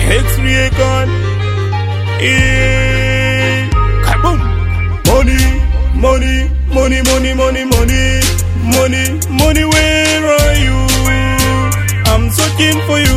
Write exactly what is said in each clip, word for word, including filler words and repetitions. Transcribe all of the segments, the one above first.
X-ray gun. Hey, kaboom. Money, money, money, money, money, money, money, money. Where are you? I'm searching for you.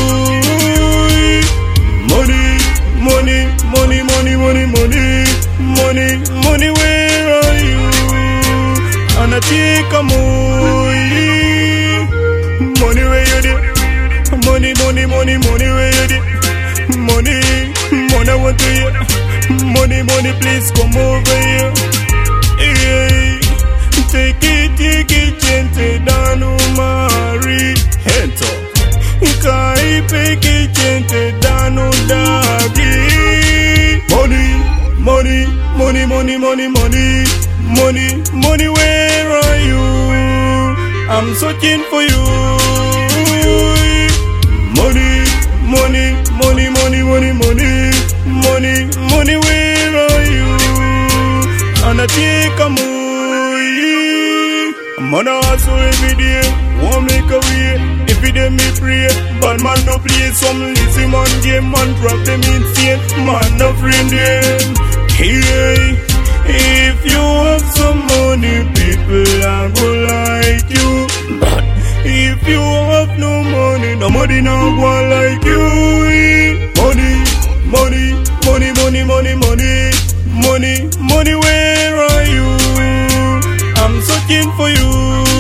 Money, money, money, money, money, money, money, money. Where are you? And I take a money. Money where you did. Money, money, money, money where you did. Money, money I want to hear. Money, money, please come over here. Hey, take it, take it, gente, dano mari. Hento, kai peke gente, dano dagi. Money, money, money, money, money, money, money, money. Where are you? I'm searching for you. Money, money, money, money, money, money, money, money. Where are you? And I take a movie. I'm on a hustle every day. Won't make a way. If it ain't me pray, but man no play some lazy man game. Man drop them insane. Man no friend them. Hey, if you have some money, people are gonna like you. But if you have no money, nobody no gonna like you. Money, money, money, money, money, money, money, money. Where are you? I'm searching for you.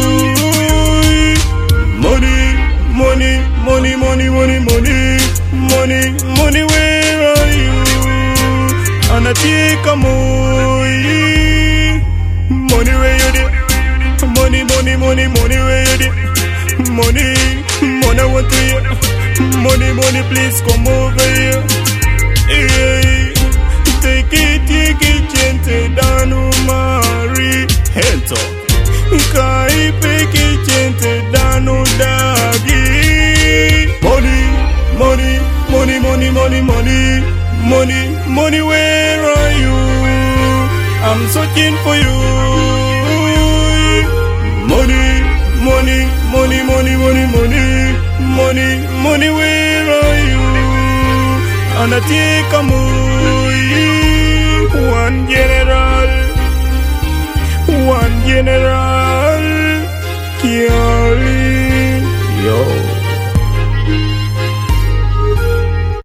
Money, money, money, money, money, money, money, money. Where are you? And I take a money. Money where you did. Money, money, money, money where you did. Money, money I want to hear. Money, money, please come over here. Hey, take it, take it, gente, dano mari. Hento, kai peke gente, dano dagi. Money, money, money, money, money, money, money, money. Where are you? I'm searching for you. Money, money, money, money, money, money, money, money. Where are you? And I take a movie. One general, one general, Kiali.